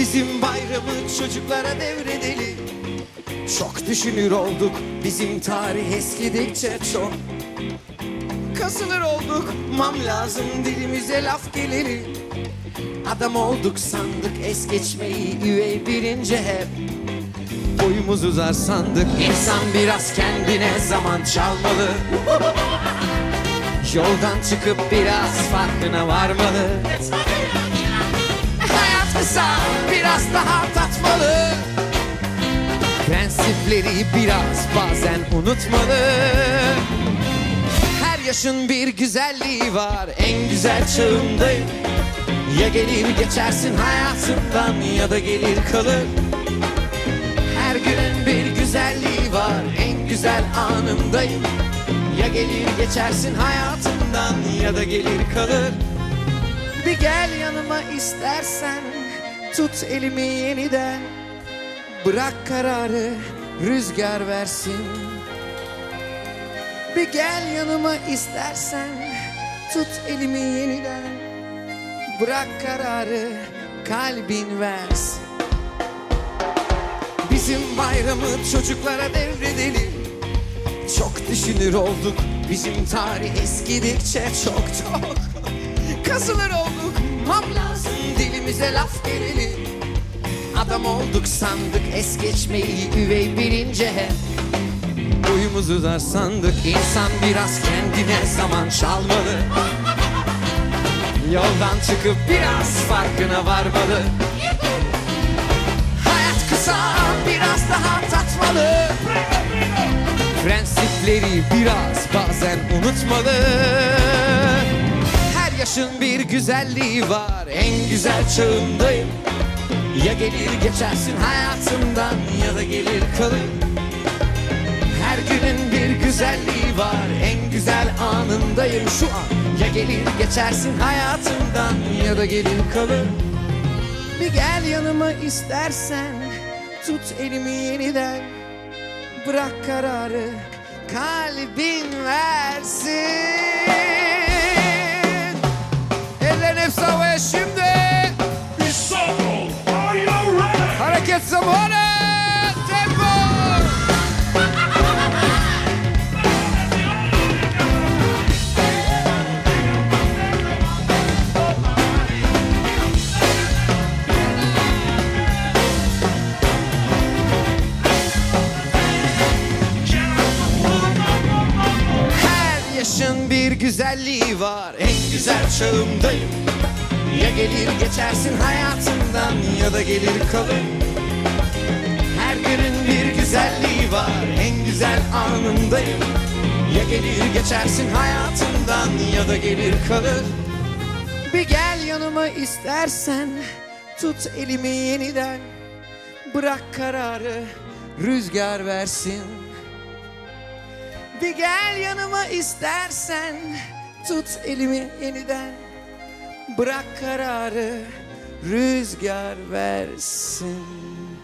Bizim bayramı çocuklara devredelim. Çok düşünür olduk, bizim tarih eskidikçe çok. Kasılır olduk, mam lazım dilimize laf geleli. Adam olduk sandık es geçmeyi, üvey birinci hep. Boyumuz uzar sandık, insan biraz kendine zaman çalmalı. Yoldan çıkıp biraz farkına varmalı. Hayat kısa, biraz daha tatmalı. Prensipleri biraz bazen unutmalı. Her yaşın bir güzelliği var, en güzel çağımdayım. Ya gelir geçersin hayatımdan ya da gelir kalır. Her günün bir güzelliği var, en güzel anımdayım. Ya gelir geçersin hayatımdan ya da gelir kalır. Bir gel yanıma istersen, tut elimi yeniden. Bırak kararı rüzgar versin. Bir gel yanıma istersen, tut elimi yeniden. Bırak kararı kalbin versin. Bizim bayramı çocuklara devredelim. Çok düşünür olduk, bizim tarih eskidikçe çok. Kasılır olduk, mam lazım dilimize laf geleli. Adam olduk sandık es geçmeyi, üvey birinci hep. Boyumuz uzar sandık, insan biraz kendine zaman çalmalı. Yoldan çıkıp biraz farkına varmalı. Hayat kısa, biraz daha tatmalı. Prensipleri biraz bazen unutmalı. Her yaşın bir güzelliği var, en güzel çağımdayım. Ya gelir geçersin hayatımdan ya da gelir kalır. Her günün bir güzelliği var, en güzel anındayım şu an. Ya gelir geçersin hayatımdan ya da gelir kalır. Bir gel yanıma istersen, tut elimi yeniden. Bırak kararı kalbin versin. Ellerin hepsi havaya şimdi. Hareket zamanı. Tempo. Her yaşın bir güzelliği var, en güzel çağımdayım. Ya gelir geçersin hayatımdan ya da gelir kalır. Her günün bir güzelliği var, en güzel anındayım. Ya gelir geçersin hayatımdan ya da gelir kalır. Bir gel yanıma istersen, tut elimi yeniden. Bırak kararı rüzgar versin. Bir gel yanıma istersen, tut elimi yeniden. Bırak kararı rüzgar versin.